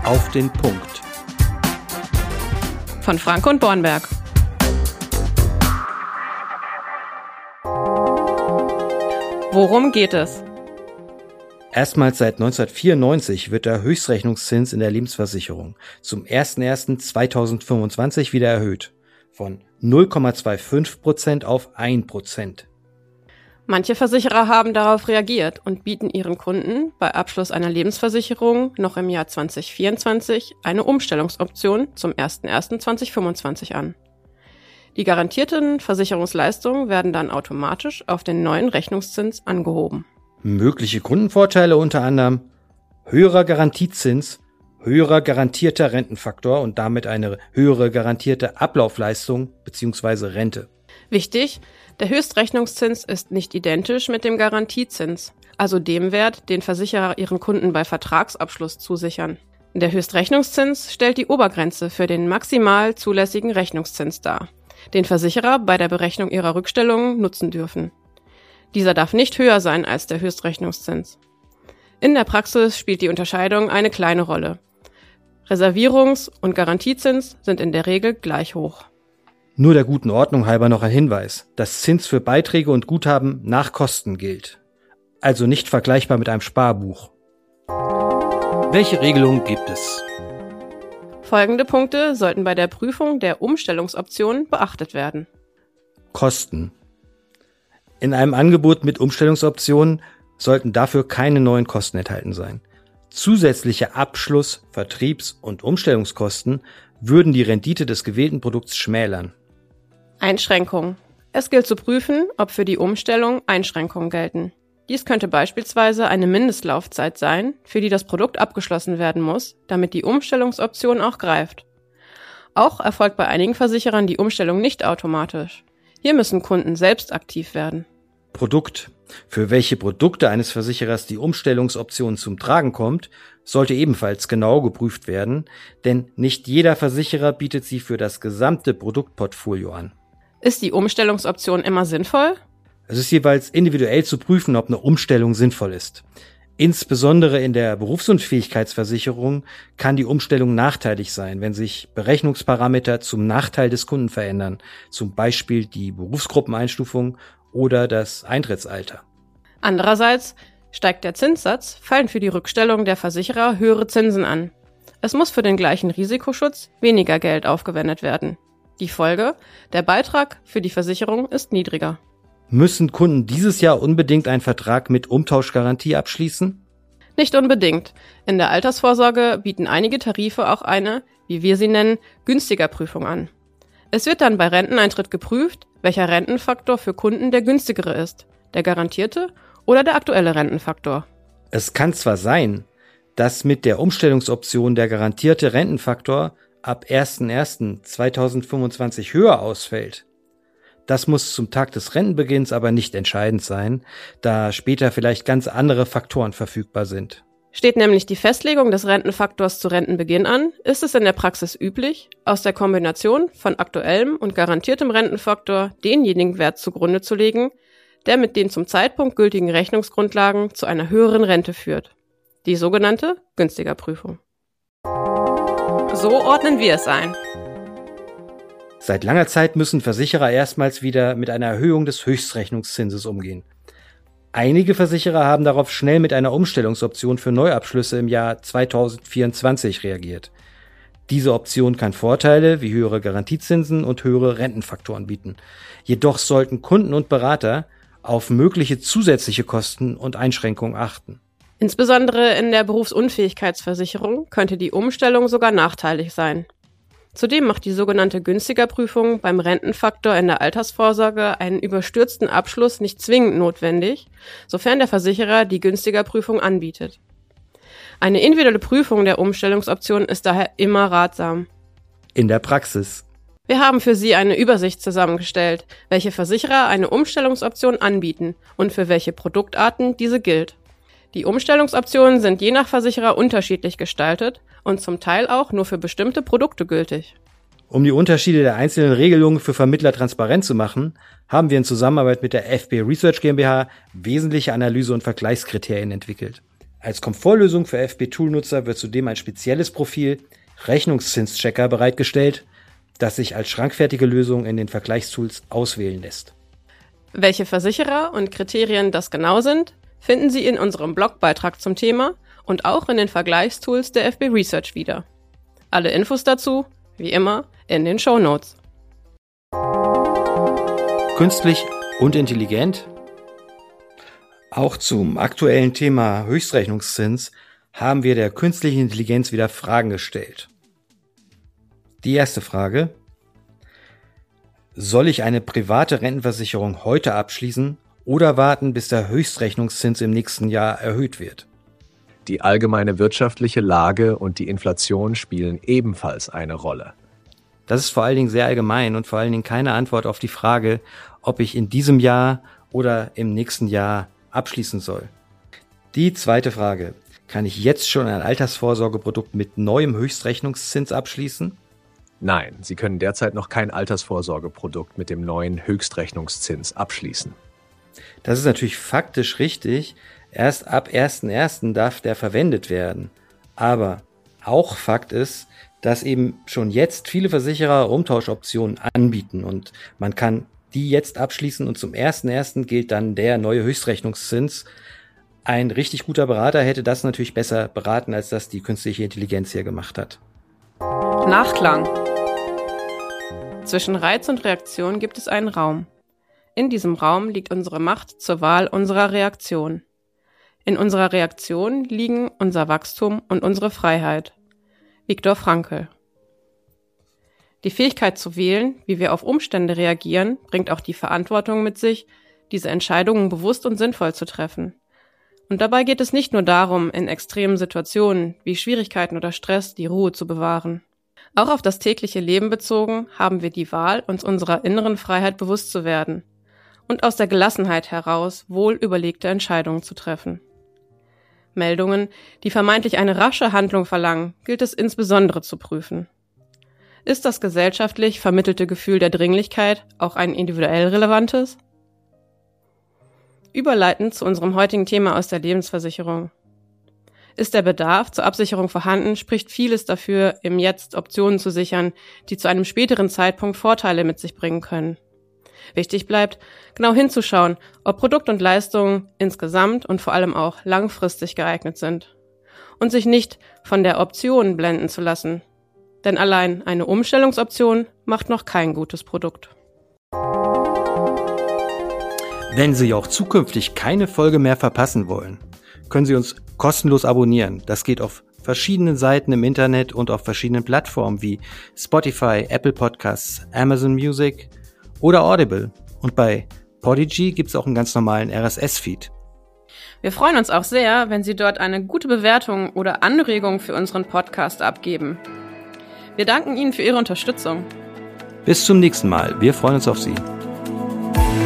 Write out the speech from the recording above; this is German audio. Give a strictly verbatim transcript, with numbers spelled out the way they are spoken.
Auf den Punkt. Von Franke und Bornberg. Worum geht es? Erstmals seit neunzehnhundertvierundneunzig wird der Höchstrechnungszins in der Lebensversicherung zum ersten ersten zweitausendfünfundzwanzig wieder erhöht. Von null Komma fünfundzwanzig Prozent auf ein Prozent. Manche Versicherer haben darauf reagiert und bieten ihren Kunden bei Abschluss einer Lebensversicherung noch im Jahr zweitausendvierundzwanzig eine Umstellungsoption zum ersten ersten zweitausendfünfundzwanzig an. Die garantierten Versicherungsleistungen werden dann automatisch auf den neuen Rechnungszins angehoben. Mögliche Kundenvorteile unter anderem höherer Garantiezins, höherer garantierter Rentenfaktor und damit eine höhere garantierte Ablaufleistung bzw. Rente. Wichtig, der Höchstrechnungszins ist nicht identisch mit dem Garantiezins, also dem Wert, den Versicherer ihren Kunden bei Vertragsabschluss zusichern. Der Höchstrechnungszins stellt die Obergrenze für den maximal zulässigen Rechnungszins dar, den Versicherer bei der Berechnung ihrer Rückstellungen nutzen dürfen. Dieser darf nicht höher sein als der Höchstrechnungszins. In der Praxis spielt die Unterscheidung eine kleine Rolle. Reservierungs- und Garantiezins sind in der Regel gleich hoch. Nur der guten Ordnung halber noch ein Hinweis, dass Zins für Beiträge und Guthaben nach Kosten gilt. Also nicht vergleichbar mit einem Sparbuch. Welche Regelungen gibt es? Folgende Punkte sollten bei der Prüfung der Umstellungsoption beachtet werden. Kosten. In einem Angebot mit Umstellungsoptionen sollten dafür keine neuen Kosten enthalten sein. Zusätzliche Abschluss-, Vertriebs- und Umstellungskosten würden die Rendite des gewählten Produkts schmälern. Einschränkungen. Es gilt zu prüfen, ob für die Umstellung Einschränkungen gelten. Dies könnte beispielsweise eine Mindestlaufzeit sein, für die das Produkt abgeschlossen werden muss, damit die Umstellungsoption auch greift. Auch erfolgt bei einigen Versicherern die Umstellung nicht automatisch. Hier müssen Kunden selbst aktiv werden. Produkt. Für welche Produkte eines Versicherers die Umstellungsoption zum Tragen kommt, sollte ebenfalls genau geprüft werden, denn nicht jeder Versicherer bietet sie für das gesamte Produktportfolio an. Ist die Umstellungsoption immer sinnvoll? Es ist jeweils individuell zu prüfen, ob eine Umstellung sinnvoll ist. Insbesondere in der Berufsunfähigkeitsversicherung kann die Umstellung nachteilig sein, wenn sich Berechnungsparameter zum Nachteil des Kunden verändern, zum Beispiel die Berufsgruppeneinstufung oder das Eintrittsalter. Andererseits steigt der Zinssatz, fallen für die Rückstellung der Versicherer höhere Zinsen an. Es muss für den gleichen Risikoschutz weniger Geld aufgewendet werden. Die Folge: der Beitrag für die Versicherung ist niedriger. Müssen Kunden dieses Jahr unbedingt einen Vertrag mit Umtauschgarantie abschließen? Nicht unbedingt. In der Altersvorsorge bieten einige Tarife auch eine, wie wir sie nennen, günstiger Prüfung an. Es wird dann bei Renteneintritt geprüft, welcher Rentenfaktor für Kunden der günstigere ist, der garantierte oder der aktuelle Rentenfaktor. Es kann zwar sein, dass mit der Umstellungsoption der garantierte Rentenfaktor ab ersten ersten zweitausendfünfundzwanzig höher ausfällt. Das muss zum Tag des Rentenbeginns aber nicht entscheidend sein, da später vielleicht ganz andere Faktoren verfügbar sind. Steht nämlich die Festlegung des Rentenfaktors zu Rentenbeginn an, ist es in der Praxis üblich, aus der Kombination von aktuellem und garantiertem Rentenfaktor denjenigen Wert zugrunde zu legen, der mit den zum Zeitpunkt gültigen Rechnungsgrundlagen zu einer höheren Rente führt. Die sogenannte Günstigerprüfung. So ordnen wir es ein. Seit langer Zeit müssen Versicherer erstmals wieder mit einer Erhöhung des Höchstrechnungszinses umgehen. Einige Versicherer haben darauf schnell mit einer Umstellungsoption für Neuabschlüsse im Jahr zweitausendvierundzwanzig reagiert. Diese Option kann Vorteile wie höhere Garantiezinsen und höhere Rentenfaktoren bieten. Jedoch sollten Kunden und Berater auf mögliche zusätzliche Kosten und Einschränkungen achten. Insbesondere in der Berufsunfähigkeitsversicherung könnte die Umstellung sogar nachteilig sein. Zudem macht die sogenannte Günstigerprüfung beim Rentenfaktor in der Altersvorsorge einen überstürzten Abschluss nicht zwingend notwendig, sofern der Versicherer die Günstigerprüfung anbietet. Eine individuelle Prüfung der Umstellungsoption ist daher immer ratsam. In der Praxis. Wir haben für Sie eine Übersicht zusammengestellt, welche Versicherer eine Umstellungsoption anbieten und für welche Produktarten diese gilt. Die Umstellungsoptionen sind je nach Versicherer unterschiedlich gestaltet und zum Teil auch nur für bestimmte Produkte gültig. Um die Unterschiede der einzelnen Regelungen für Vermittler transparent zu machen, haben wir in Zusammenarbeit mit der F B Research GmbH wesentliche Analyse- und Vergleichskriterien entwickelt. Als Komfortlösung für F B Tool-Nutzer wird zudem ein spezielles Profil Rechnungszinschecker bereitgestellt, das sich als schrankfertige Lösung in den Vergleichstools auswählen lässt. Welche Versicherer und Kriterien das genau sind, finden Sie in unserem Blogbeitrag zum Thema und auch in den Vergleichstools der F B Research wieder. Alle Infos dazu, wie immer, in den Shownotes. Künstlich und intelligent? Auch zum aktuellen Thema Höchstrechnungszins haben wir der künstlichen Intelligenz wieder Fragen gestellt. Die erste Frage: Soll ich eine private Rentenversicherung heute abschließen oder warten, bis der Höchstrechnungszins im nächsten Jahr erhöht wird? Die allgemeine wirtschaftliche Lage und die Inflation spielen ebenfalls eine Rolle. Das ist vor allen Dingen sehr allgemein und vor allen Dingen keine Antwort auf die Frage, ob ich in diesem Jahr oder im nächsten Jahr abschließen soll. Die zweite Frage: Kann ich jetzt schon ein Altersvorsorgeprodukt mit neuem Höchstrechnungszins abschließen? Nein, Sie können derzeit noch kein Altersvorsorgeprodukt mit dem neuen Höchstrechnungszins abschließen. Das ist natürlich faktisch richtig. Erst ab ersten ersten darf der verwendet werden. Aber auch Fakt ist, dass eben schon jetzt viele Versicherer Umtauschoptionen anbieten und man kann die jetzt abschließen und zum ersten ersten gilt dann der neue Höchstrechnungszins. Ein richtig guter Berater hätte das natürlich besser beraten, als das die künstliche Intelligenz hier gemacht hat. Nachklang. Zwischen Reiz und Reaktion gibt es einen Raum. In diesem Raum liegt unsere Macht zur Wahl unserer Reaktion. In unserer Reaktion liegen unser Wachstum und unsere Freiheit. Viktor Frankl. Die Fähigkeit zu wählen, wie wir auf Umstände reagieren, bringt auch die Verantwortung mit sich, diese Entscheidungen bewusst und sinnvoll zu treffen. Und dabei geht es nicht nur darum, in extremen Situationen wie Schwierigkeiten oder Stress die Ruhe zu bewahren. Auch auf das tägliche Leben bezogen haben wir die Wahl, uns unserer inneren Freiheit bewusst zu werden und aus der Gelassenheit heraus wohl überlegte Entscheidungen zu treffen. Meldungen, die vermeintlich eine rasche Handlung verlangen, gilt es insbesondere zu prüfen. Ist das gesellschaftlich vermittelte Gefühl der Dringlichkeit auch ein individuell relevantes? Überleitend zu unserem heutigen Thema aus der Lebensversicherung. Ist der Bedarf zur Absicherung vorhanden, spricht vieles dafür, im Jetzt Optionen zu sichern, die zu einem späteren Zeitpunkt Vorteile mit sich bringen können. Wichtig bleibt, genau hinzuschauen, ob Produkt und Leistungen insgesamt und vor allem auch langfristig geeignet sind. Und sich nicht von der Option blenden zu lassen. Denn allein eine Umstellungsoption macht noch kein gutes Produkt. Wenn Sie auch zukünftig keine Folge mehr verpassen wollen, können Sie uns kostenlos abonnieren. Das geht auf verschiedenen Seiten im Internet und auf verschiedenen Plattformen wie Spotify, Apple Podcasts, Amazon Music oder Audible. Und bei Podigy gibt es auch einen ganz normalen R S S-Feed. Wir freuen uns auch sehr, wenn Sie dort eine gute Bewertung oder Anregung für unseren Podcast abgeben. Wir danken Ihnen für Ihre Unterstützung. Bis zum nächsten Mal. Wir freuen uns auf Sie.